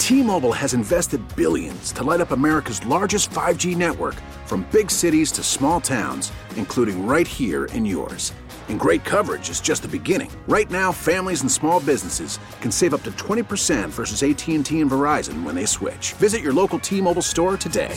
T-Mobile has invested billions to light up America's largest 5G network, from big cities to small towns, including right here in yours. And great coverage is just the beginning. Right now, families and small businesses can save up to 20% versus AT&T and Verizon when they switch. Visit your local T-Mobile store today.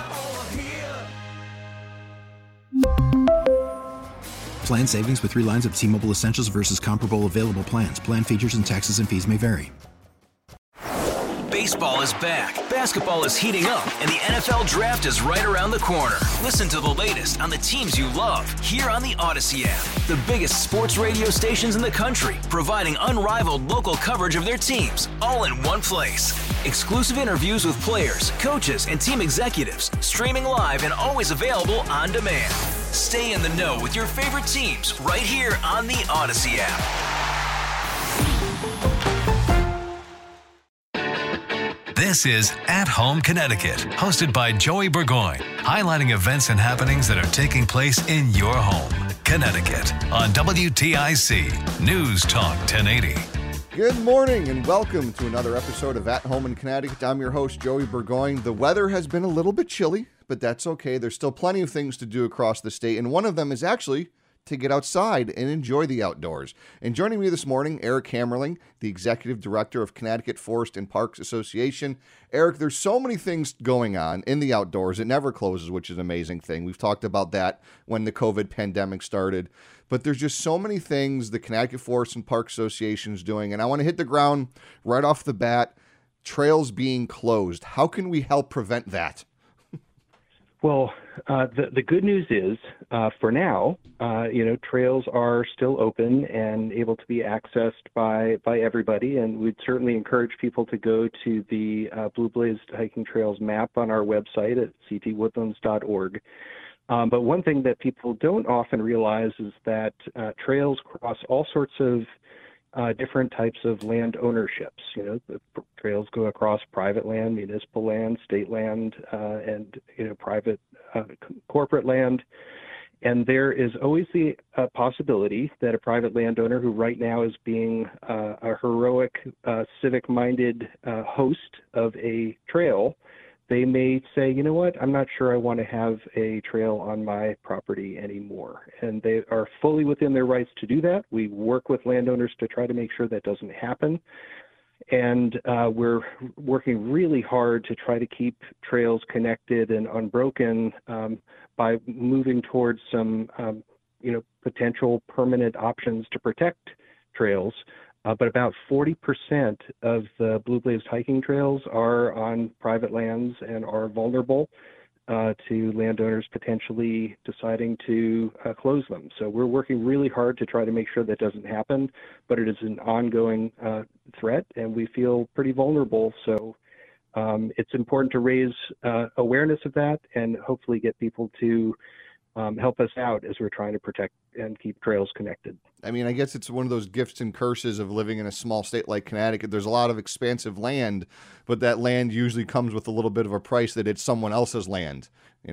Plan savings with 3 lines of T-Mobile Essentials versus comparable available plans. Plan features and taxes and fees may vary. Baseball is back, basketball is heating up, and the NFL Draft is right around the corner. Listen to the latest on the teams you love here on the Odyssey app. The biggest sports radio stations in the country, providing unrivaled local coverage of their teams, all in one place. Exclusive interviews with players, coaches, and team executives, streaming live and always available on demand. Stay in the know with your favorite teams right here on the Odyssey app. This is At Home Connecticut, hosted by Joey Burgoyne, highlighting events and happenings that are taking place in your home, Connecticut, on WTIC News Talk 1080. Good morning and welcome to another episode of At Home in Connecticut. I'm your host, Joey Burgoyne. The weather has been a little bit chilly, but that's okay. There's still plenty of things to do across the state, and one of them is actually to get outside and enjoy the outdoors. And joining me this morning, Eric Hammerling, the Executive Director of Connecticut Forest and Parks Association. Eric, there's so many things going on in the outdoors. It never closes, which is an amazing thing. We've talked about that when the COVID pandemic started. But there's just so many things the Connecticut Forest and Parks Association is doing. And I want to hit the ground right off the bat. Trails being closed. How can we help prevent that? Well, the good news is, for now, trails are still open and able to be accessed by everybody, and we'd certainly encourage people to go to the Blue Blazed Hiking Trails map on our website at ctwoodlands.org. But one thing that people don't often realize is that trails cross all sorts of different types of land ownerships. The trails go across private land, municipal land, state land, and private corporate land. And there is always the possibility that a private landowner who right now is being a heroic, civic-minded host of a trail, they may say, you know what, I'm not sure I want to have a trail on my property anymore. And they are fully within their rights to do that. We work with landowners to try to make sure that doesn't happen. And we're working really hard to try to keep trails connected and unbroken by moving towards some, potential permanent options to protect trails. But about 40% of the Blue Blazed hiking trails are on private lands and are vulnerable to landowners potentially deciding to close them. So we're working really hard to try to make sure that doesn't happen, but it is an ongoing threat, and we feel pretty vulnerable. So it's important to raise awareness of that and hopefully get people to help us out as we're trying to protect and keep trails connected. I mean, I guess it's one of those gifts and curses of living in a small state like Connecticut. There's a lot of expansive land, but that land usually comes with a little bit of a price that it's someone else's land,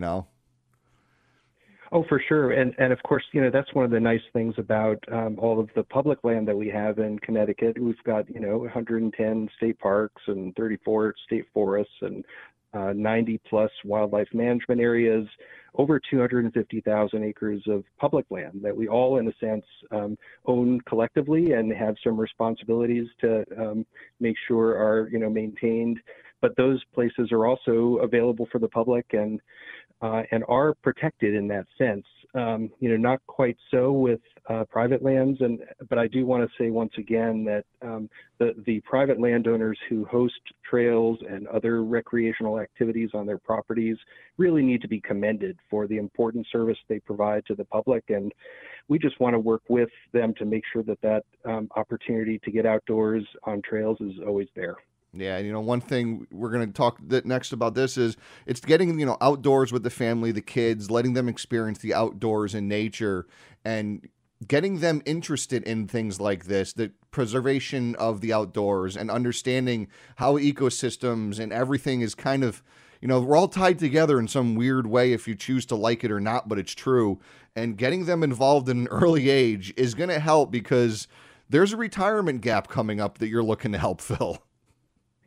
Oh, for sure. And of course, that's one of the nice things about all of the public land that we have in Connecticut. We've got, 110 state parks and 34 state forests and 90 plus wildlife management areas, over 250,000 acres of public land that we all, in a sense, own collectively and have some responsibilities to make sure are, maintained. But those places are also available for the public and are protected in that sense. Not quite so with private lands, but I do want to say once again that the private landowners who host trails and other recreational activities on their properties really need to be commended for the important service they provide to the public, and we just want to work with them to make sure that opportunity to get outdoors on trails is always there. Yeah, one thing we're going to talk next about this is it's getting, outdoors with the family, the kids, letting them experience the outdoors and nature and getting them interested in things like this, the preservation of the outdoors and understanding how ecosystems and everything is kind of, we're all tied together in some weird way if you choose to like it or not, but it's true. And getting them involved in an early age is going to help because there's a retirement gap coming up that you're looking to help fill.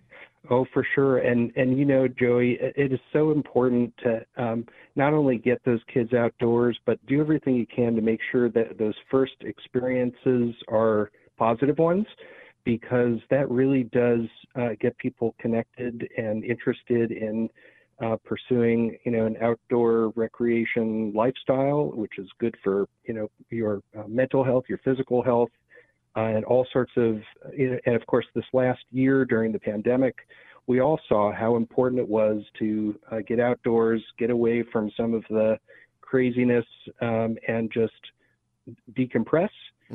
Oh, for sure. And Joey, it is so important to not only get those kids outdoors, but do everything you can to make sure that those first experiences are positive ones, because that really does get people connected and interested in pursuing, an outdoor recreation lifestyle, which is good for, your mental health, your physical health, and all sorts of, and of course, this last year during the pandemic, we all saw how important it was to get outdoors, get away from some of the craziness, and just decompress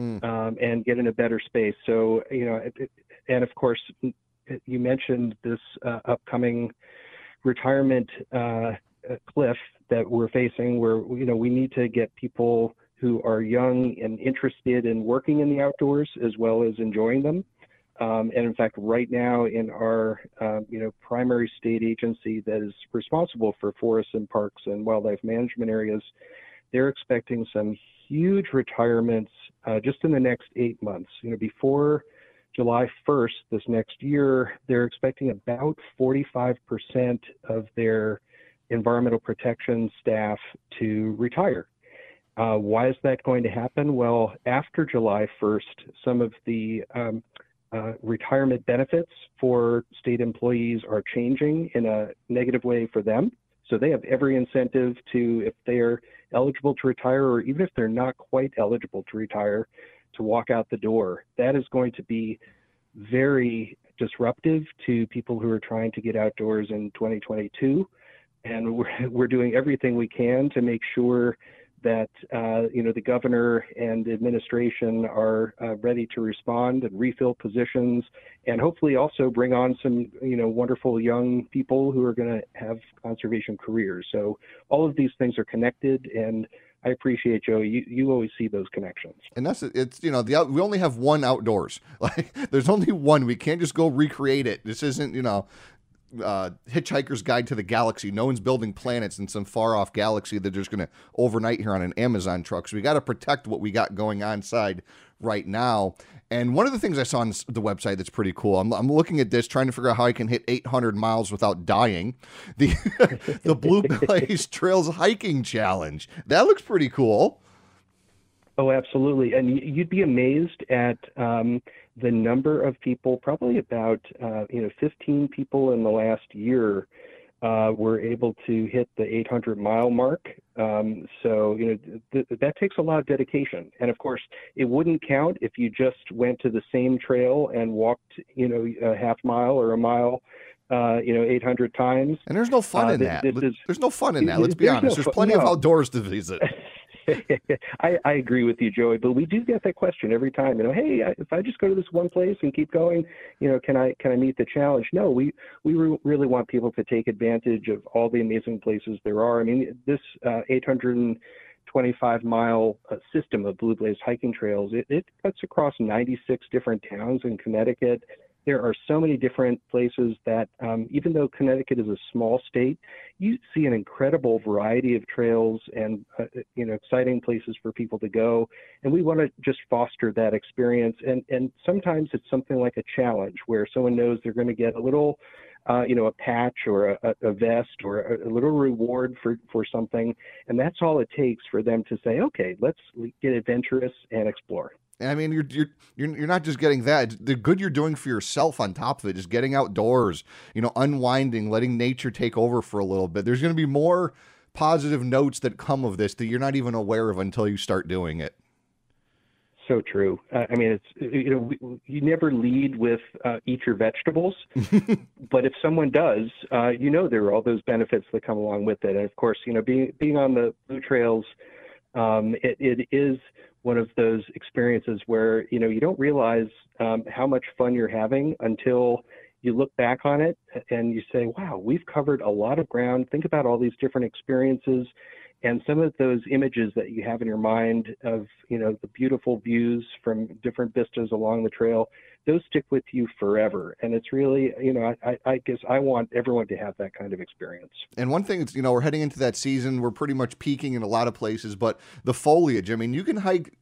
and get in a better space. So, and of course, you mentioned this upcoming retirement cliff that we're facing, where, we need to get people who are young and interested in working in the outdoors as well as enjoying them. And in fact, right now in our, primary state agency that is responsible for forests and parks and wildlife management areas, they're expecting some huge retirements just in the next 8 months. Before July 1st this next year, they're expecting about 45% of their environmental protection staff to retire. Why is that going to happen? Well, after July 1st, some of the retirement benefits for state employees are changing in a negative way for them. So they have every incentive to, if they're eligible to retire, or even if they're not quite eligible to retire, to walk out the door. That is going to be very disruptive to people who are trying to get outdoors in 2022. And we're doing everything we can to make sure that the governor and the administration are ready to respond and refill positions, and hopefully also bring on some wonderful young people who are going to have conservation careers. So all of these things are connected, and I appreciate, Joe. You always see those connections. And we only have one outdoors. Like, there's only one. We can't just go recreate it. This isn't Hitchhiker's Guide to the Galaxy. No one's building planets in some far off galaxy that they're just going to overnight here on an Amazon truck. So we got to protect what we got going on inside right now. And one of the things I saw on the website that's pretty cool, I'm looking at this, trying to figure out how I can hit 800 miles without dying. The Blue Blaze Trails Hiking Challenge. That looks pretty cool. Oh, absolutely. And you'd be amazed at the number of people, probably about 15 people in the last year were able to hit the 800-mile mark. So that takes a lot of dedication. And of course, it wouldn't count if you just went to the same trail and walked, a half mile or a mile 800 times. And there's no fun in that. There's no fun in that. Let's be honest. There's plenty of outdoors to visit. I agree with you, Joey, but we do get that question every time. Hey, if I just go to this one place and keep going, can I meet the challenge? No, we really want people to take advantage of all the amazing places there are. I mean, this 825-mile system of Blue Blaze hiking trails, it cuts across 96 different towns in Connecticut. There are so many different places that even though Connecticut is a small state, you see an incredible variety of trails and exciting places for people to go. And we want to just foster that experience. And sometimes it's something like a challenge where someone knows they're going to get a little, a patch or a vest or a little reward for something. And that's all it takes for them to say, okay, let's get adventurous and explore. I mean, you're not just getting that. The good you're doing for yourself on top of it, just getting outdoors, unwinding, letting nature take over for a little bit. There's going to be more positive notes that come of this that you're not even aware of until you start doing it. So true. I mean, it's you never lead with eat your vegetables, but if someone does, there are all those benefits that come along with it. And of course, being on the Blue Trails, it is one of those experiences where, you don't realize how much fun you're having until you look back on it and you say, wow, we've covered a lot of ground. Think about all these different experiences and some of those images that you have in your mind of, the beautiful views from different vistas along the trail. Those stick with you forever. And it's really, I guess I want everyone to have that kind of experience. And one thing is, we're heading into that season. We're pretty much peaking in a lot of places, but the foliage, I mean, you can hike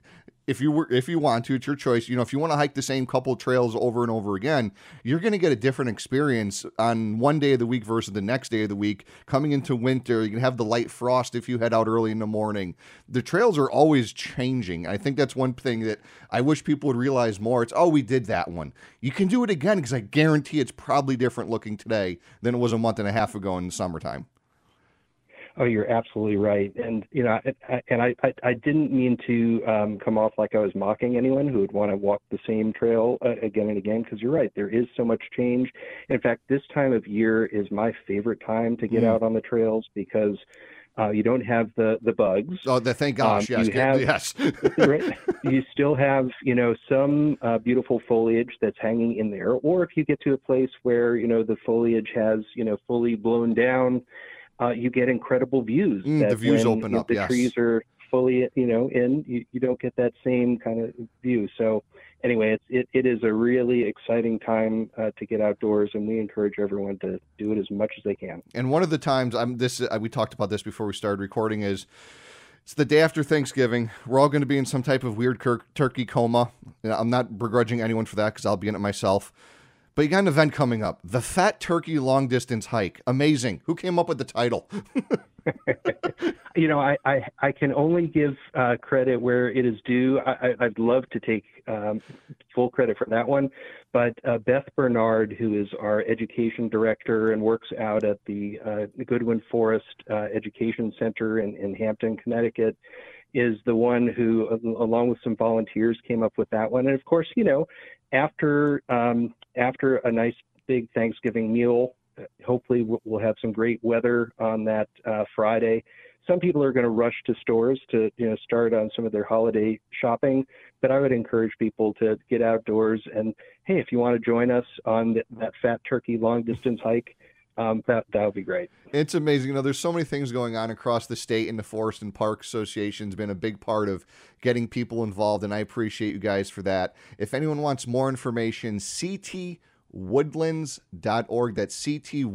if you want to, it's your choice. You know, if you want to hike the same couple trails over and over again, you're going to get a different experience on one day of the week versus the next day of the week. Coming into winter, you can have the light frost if you head out early in the morning. The trails are always changing. I think that's one thing that I wish people would realize more. It's, oh, we did that one. You can do it again, because I guarantee it's probably different looking today than it was a month and a half ago in the summertime. Oh, you're absolutely right. And, you know, I didn't mean to come off like I was mocking anyone who would want to walk the same trail again and again, because you're right. There is so much change. In fact, this time of year is my favorite time to get out on the trails, because you don't have the bugs. Oh, thank gosh, yes. Yes. Right? You still have, you know, some beautiful foliage that's hanging in there. Or if you get to a place where, you know, the foliage has, you know, fully blown down, you get incredible views. The views open up, the trees are fully, you know, in, you don't get that same kind of view. So anyway, it is a really exciting time to get outdoors, and we encourage everyone to do it as much as they can. And one of the times, we talked about this before we started recording, is it's the day after Thanksgiving. We're all going to be in some type of weird turkey coma. You know, I'm not begrudging anyone for that, because I'll be in it myself. But you got an event coming up, the Fat Turkey Long Distance Hike. Amazing. Who came up with the title? You know, I can only give credit where it is due. I'd love to take full credit for that one. But Beth Bernard, who is our education director and works out at the Goodwin Forest Education Center in Hampton, Connecticut, is the one who, along with some volunteers, came up with that one. And of course, you know, after a nice big Thanksgiving meal, hopefully we'll have some great weather on that Friday. Some people are going to rush to stores to, you know, start on some of their holiday shopping, but I would encourage people to get outdoors. And hey, if you want to join us on that Fat Turkey Long Distance hike, that would be great. It's amazing. You know, there's so many things going on across the state, and the Forest and Park Association's been a big part of getting people involved, and I appreciate you guys for that. If anyone wants more information, ctwoodlands.org. That's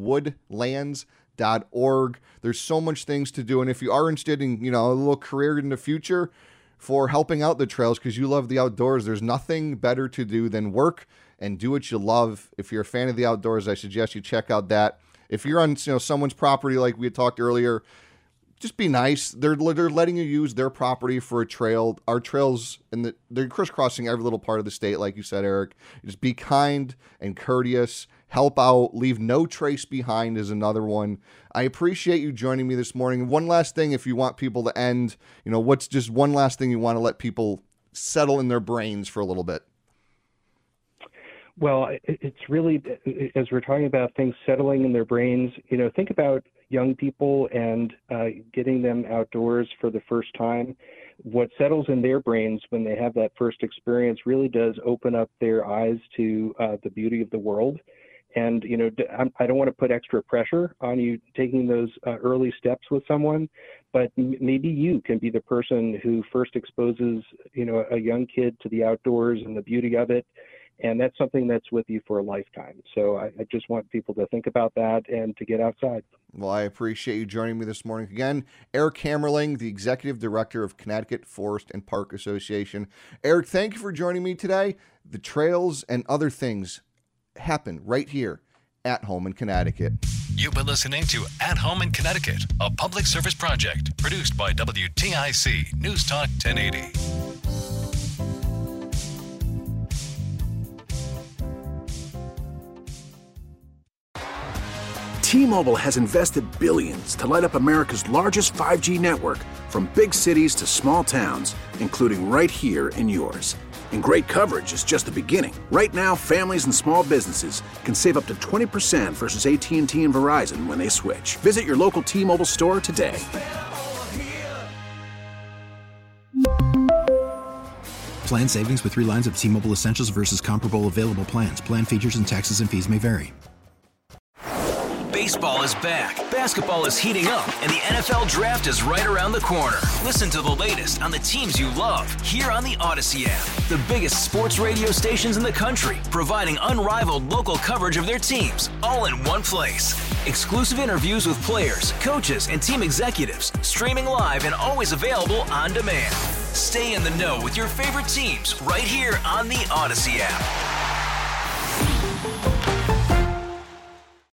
ctwoodlands.org. There's so much things to do, and if you are interested in, you know, a little career in the future for helping out the trails because you love the outdoors, there's nothing better to do than work and do what you love. If you're a fan of the outdoors, I suggest you check out that. If you're on, you know, someone's property like we had talked earlier, just be nice. They're letting you use their property for a trail. Our trails, they're crisscrossing every little part of the state, like you said, Eric. Just be kind and courteous. Help out. Leave no trace behind is another one. I appreciate you joining me this morning. One last thing, if you want people to end, you know, what's just one last thing you want to let people settle in their brains for a little bit? Well, it's really, as we're talking about things settling in their brains, you know, think about young people and getting them outdoors for the first time. What settles in their brains when they have that first experience really does open up their eyes to the beauty of the world. And, you know, I don't want to put extra pressure on you taking those early steps with someone, but maybe you can be the person who first exposes, you know, a young kid to the outdoors and the beauty of it. And that's something that's with you for a lifetime. So I just want people to think about that and to get outside. Well, I appreciate you joining me this morning. Again, Eric Hammerling, the Executive Director of Connecticut Forest and Park Association. Eric, thank you for joining me today. The trails and other things happen right here at home in Connecticut. You've been listening to At Home in Connecticut, a public service project produced by WTIC News Talk 1080. T-Mobile has invested billions to light up America's largest 5G network, from big cities to small towns, including right here in yours. And great coverage is just the beginning. Right now, families and small businesses can save up to 20% versus AT&T and Verizon when they switch. Visit your local T-Mobile store today. Plan savings with 3 lines of T-Mobile Essentials versus comparable available plans. Plan features and taxes and fees may vary. Baseball is back, basketball is heating up, and the NFL Draft is right around the corner. Listen to the latest on the teams you love here on the Odyssey app. The biggest sports radio stations in the country, providing unrivaled local coverage of their teams, all in one place. Exclusive interviews with players, coaches, and team executives, streaming live and always available on demand. Stay in the know with your favorite teams right here on the Odyssey app.